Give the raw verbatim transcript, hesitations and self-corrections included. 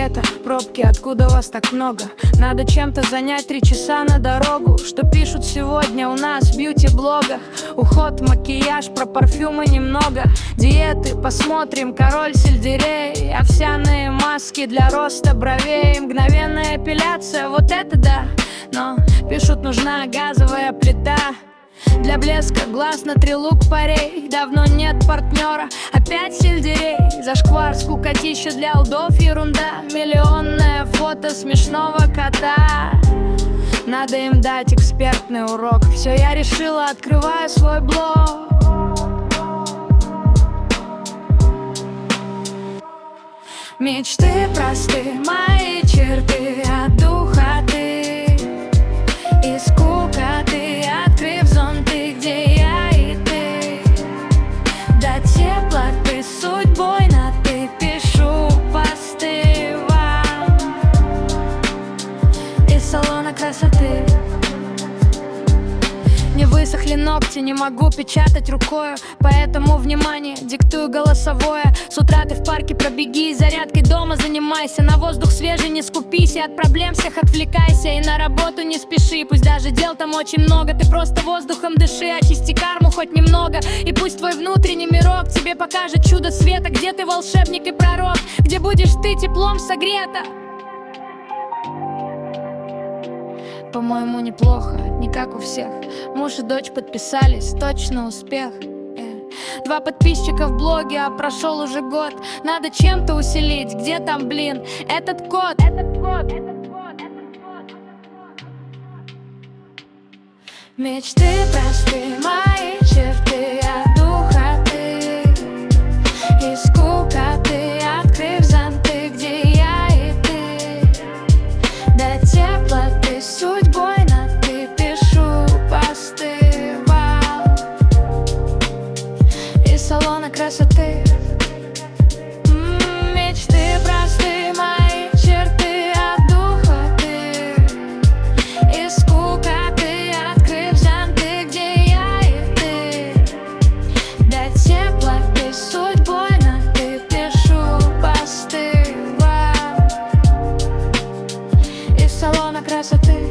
Лето, пробки, откуда вас так много? Надо чем-то занять три часа на дорогу. Что пишут сегодня у нас в бьюти-блогах? Уход, макияж, про парфюмы немного. Диеты, посмотрим, король сельдерей. Овсяные маски для роста бровей. Мгновенная эпиляция, вот это да. Но пишут, нужна газовая плита для блеска глаз на три лук парей. Давно нет партнера, опять сельдерей. Зашквар, скукотища для лдов, ерунда. Миллионное фото смешного кота. Надо им дать экспертный урок. Все, я решила, открываю свой блог. Мечты просты, мои черты от духоты и скукоты. Открыв зонты, где я и ты, до теплоты судьбой на ты. Пишу посты вам из салона красоты. Не высохли ногти, не могу печатать рукою, поэтому, внимание, диктую голосовое. С утра ты в парке пробеги, зарядкой дома занимайся. На воздух свежий не скупись и от проблем всех отвлекайся. И на работу не спеши, пусть даже дел там очень много. Ты просто воздухом дыши, очисти карму хоть немного. И пусть твой внутренний мирок тебе покажет чудо света. Где ты волшебник и пророк, где будешь ты теплом согрета. По-моему, неплохо, не как у всех. Муж и дочь подписались, точно успех. э. Два подписчика в блоге, а прошел уже год. Надо чем-то усилить, где там, блин, этот код? Этот код, этот код, этот код. Мечты просты, мои черты от духоты и скукоты. Открыв зонты, где я и ты, до теплоты судьбой на ты. Пишу посты вам из салона красоты. М-м, мечты просты, мои черты от духоты и скукоты. Открыв зонты, где я и ты, до теплоты судьбой на ты. Пишу посты вам из салона красоты.